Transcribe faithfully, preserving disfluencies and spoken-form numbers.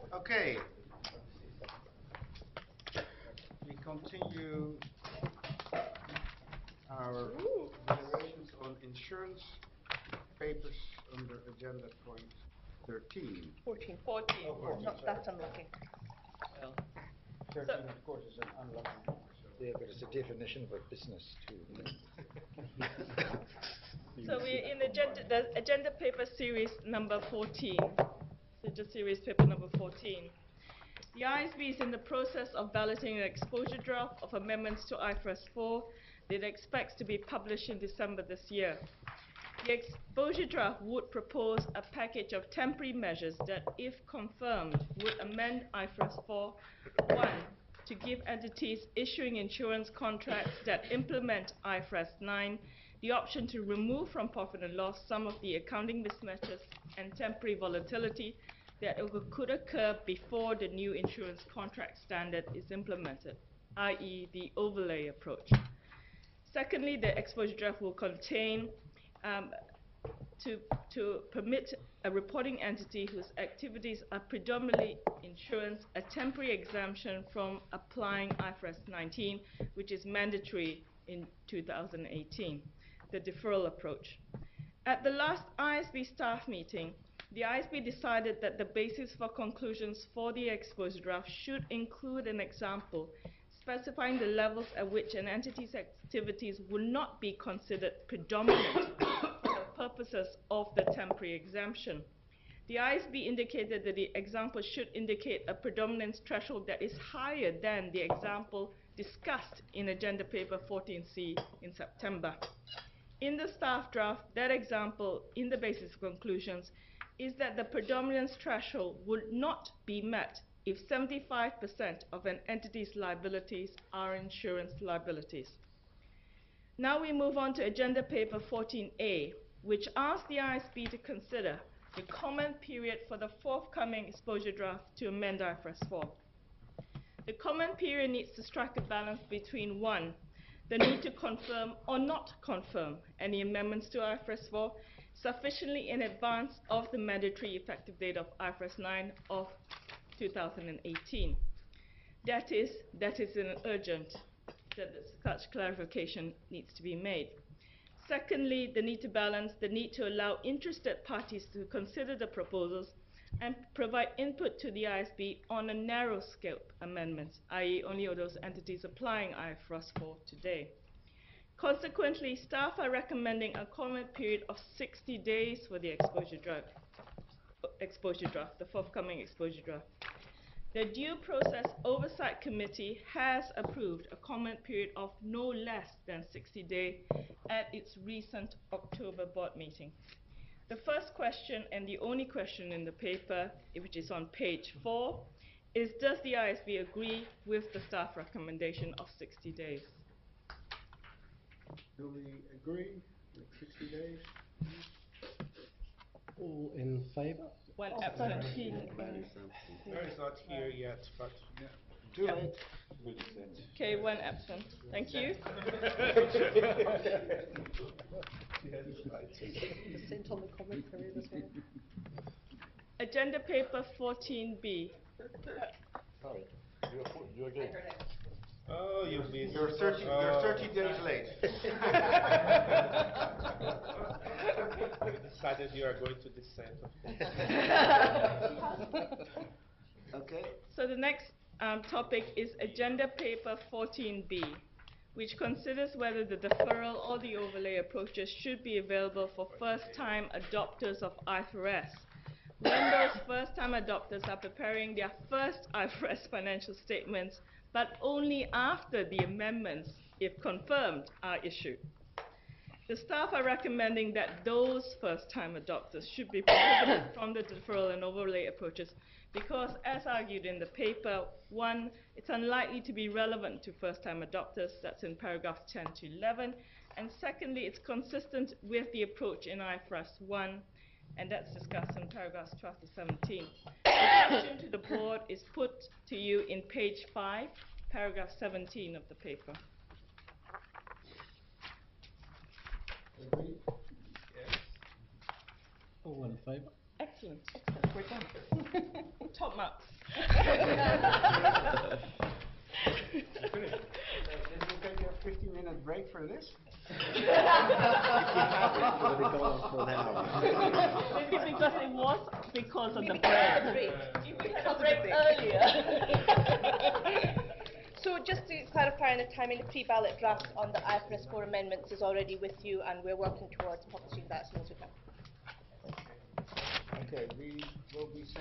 Okay. We continue our deliberations on insurance papers under agenda point thirteen. fourteen. fourteen. Oh, fourteen, Not sorry. that unlucky. Well, thirteen, of course, is an unlucky number. So. Yeah, but it's a definition of a business too. so we're in agenda, the agenda paper series number fourteen. So just series paper number fourteen. The I S B is in the process of balloting an exposure draft of amendments to I F R S four that it expects to be published in December this year. The exposure draft would propose a package of temporary measures that, if confirmed, would amend I F R S four, one, to give entities issuing insurance contracts that implement I F R S nine the option to remove from profit and loss some of the accounting mismatches and temporary volatility that could occur before the new insurance contract standard is implemented, that is the overlay approach. Secondly, the exposure draft will contain um, to, to permit a reporting entity whose activities are predominantly insurance a temporary exemption from applying I F R S nineteen, which is mandatory in two thousand eighteen, the deferral approach. At the last I S B staff meeting, the I S B decided that the basis for conclusions for the exposure draft should include an example specifying the levels at which an entity's activities would not be considered predominant for the purposes of the temporary exemption. The I S B indicated that the example should indicate a predominance threshold that is higher than the example discussed in Agenda Paper fourteen C in September. In the staff draft, that example in the basis of conclusions is that the predominance threshold would not be met if seventy-five percent of an entity's liabilities are insurance liabilities. Now we move on to Agenda Paper fourteen A, which asks the I S B to consider the comment period for the forthcoming exposure draft to amend I F R S four. The comment period needs to strike a balance between, one, the need to confirm or not confirm any amendments to I F R S four sufficiently in advance of the mandatory effective date of I F R S nine of two thousand eighteen. That is, that is an urgent, that such clarification needs to be made. Secondly, the need to balance the need to allow interested parties to consider the proposals and provide input to the I S B on a narrow scope amendments, that is only of those entities applying I F R S four today. Consequently, staff are recommending a comment period of sixty days for the exposure draft, exposure draft, the forthcoming exposure draft. The Due Process Oversight Committee has approved a comment period of no less than sixty days at its recent October board meeting. The first question, and the only question in the paper, which is on page four, is does the I S B agree with the staff recommendation of sixty days? Do we agree with sixty days? All in favour? One Oh, absent. thirteen. Mary is not here yet, but yeah. Too Yeah. late. Okay, one absent. Thank you. Percent on the comment period as well. Agenda Paper fourteen B. Sorry, you, you agree? Oh, you missed. You're thirty. Oh. You're thirty days late. We decided you are going to dissent, of course. Okay. So the next um, topic is Agenda Paper fourteen B, which considers whether the deferral or the overlay approaches should be available for first-time adopters of I F R S. When those first-time adopters are preparing their first I F R S financial statements, but only after the amendments, if confirmed, are issued. The staff are recommending that those first-time adopters should be prohibited from the deferral and overlay approaches because, as argued in the paper, one, it's unlikely to be relevant to first-time adopters, that's in paragraphs ten to eleven, and secondly, it's consistent with the approach in I F R S one, and that's discussed in paragraphs twelve to seventeen. The question to the board is put to you in page five, paragraph seventeen of the paper. Agree? Yes. All in favour? Excellent. Excellent. We're done. Top marks. Did we take a fifteen minute break for this? Maybe because it was because of the break. If we had a break earlier. So just to clarify on the timing, the pre-ballot draft on the I F R S four amendments is already with you, and we're working towards publishing that as soon as we can. Okay, we will be